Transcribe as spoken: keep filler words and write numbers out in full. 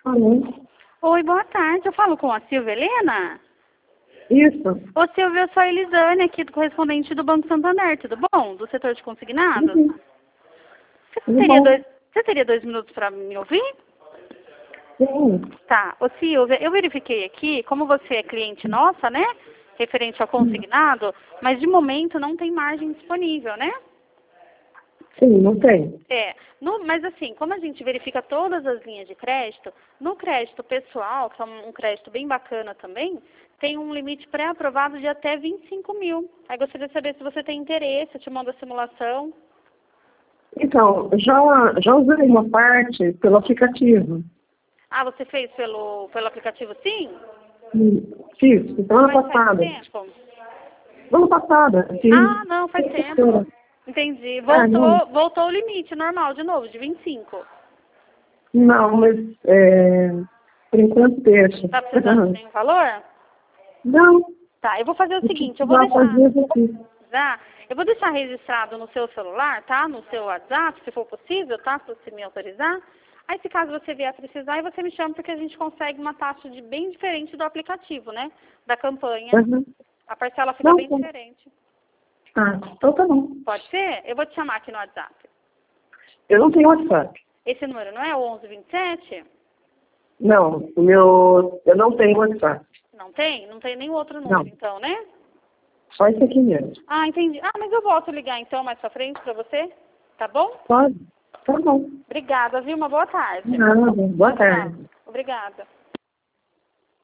Alô? Oi, boa tarde. Eu falo com a Silvia Helena? Isso. Ô, Silvia, eu sou a Elisane, aqui do correspondente do Banco Santander, tudo bom? Do setor de consignados? Uhum. Você, Tudo teria bom? dois, você teria dois minutos para me ouvir? Sim. Tá. Ô, Silvia, eu verifiquei aqui, como você é cliente nossa, né? Referente ao consignado, mas de momento não tem margem disponível, né? Sim, não tem. É, no, mas assim, como a gente verifica todas as linhas de crédito, no crédito pessoal, que é um, um crédito bem bacana também, tem um limite pré-aprovado de até vinte e cinco mil. Aí gostaria de saber se você tem interesse, eu te mando a simulação. Então, já, já usei uma parte pelo aplicativo. Ah, você fez pelo, pelo aplicativo sim? Hum, Fiz, semana Mas faz passada. tempo? Semana passada, Ah, fiz. não, faz Sexta-feira. tempo. Entendi. Ah, não. Voltou, voltou o limite normal de novo, de vinte e cinco. Não, mas é, por enquanto deixa. Tá precisando de nenhum valor? Não, Tá, eu vou fazer o o que seguinte, eu vou precisar deixar, fazer aqui. já, eu vou deixar registrado no seu celular, tá? No seu WhatsApp, se for possível, tá? Se você me autorizar. Aí, se caso você vier a precisar, aí você me chama, porque a gente consegue uma taxa de bem diferente do aplicativo, né? Da campanha. Uhum. A parcela fica Não, bem tá. diferente. Ah, então tá bom. Pode ser? Eu vou te chamar aqui no WhatsApp. Eu não tenho WhatsApp. Esse número não é o onze vinte e sete? Não, o meu, eu não tenho WhatsApp. Não tem? Não tem nenhum outro número, Não, então, né? só esse aqui mesmo. Ah, entendi. Ah, mas eu volto a ligar, então, mais pra frente pra você. Tá bom? Pode? Tá bom. Obrigada, viu? Uma boa tarde. Nada. Boa tarde. Tchau. Obrigada.